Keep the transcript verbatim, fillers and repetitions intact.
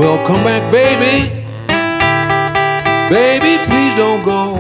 Well, come back, baby. Baby, please don't go.